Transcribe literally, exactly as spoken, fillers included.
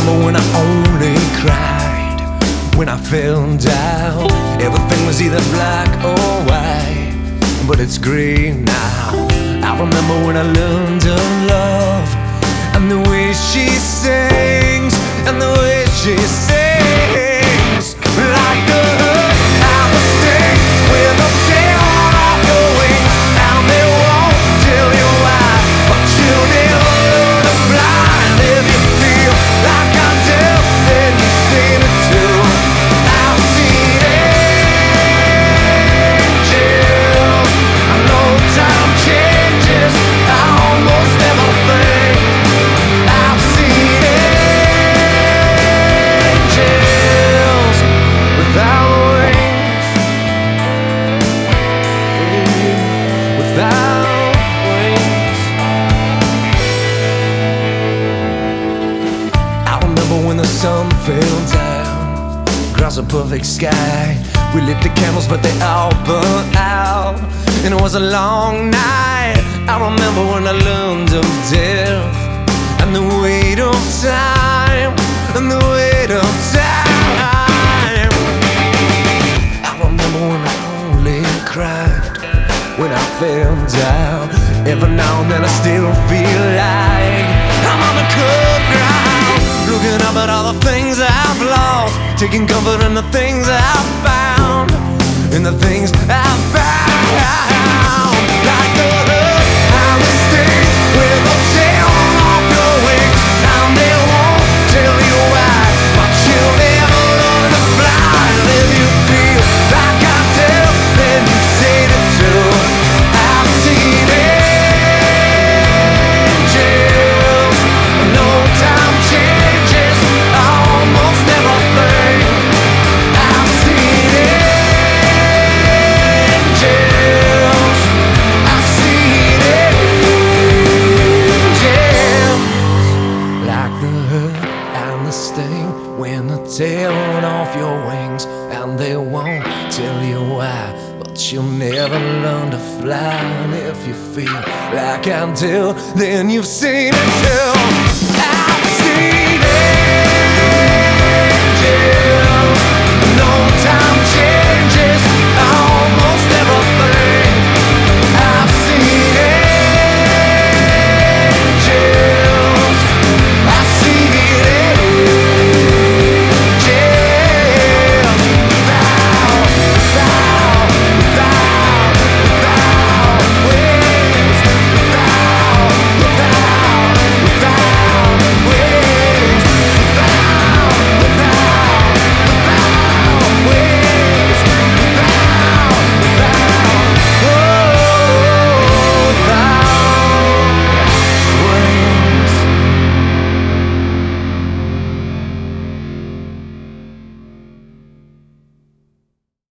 remember when I only cried when I fell down. Everything was either black or white, but it's green now. I remember when I learned to love, and the way she sings, and the way she sings, like the hurt and the sting, with a tail off your wings, and they won't tell you why, but you'll never learn to fly. And if you feel like I do, then you see it too. I've seen angels. I know time changes almost everything. I've seen angels without wings, without wings. I remember when the sun fell down across a perfect sky. We lit the candles but they all burnt out, and it was a long night. I remember when I learned of death, and the weight of time, and the weight of time. I remember when I only cried when I fell down. Every now and then I still feel like I'm on the cold ground, looking up at all the things I've lost, taking comfort in the things I've found, in the things I've found. Like the hurt and the sting, with a tail off your wings, and they won't tell you why, but you'll never learn to fly. And if you feel like I do, then you say it too. I've seen angels. No time changes almost everything. I've seen angels. I've seen angels. Like the hurt and the sting, when the tail off your wings, and they won't tell you why, but you'll never learn to fly. And if you feel like I do, then you've seen it too.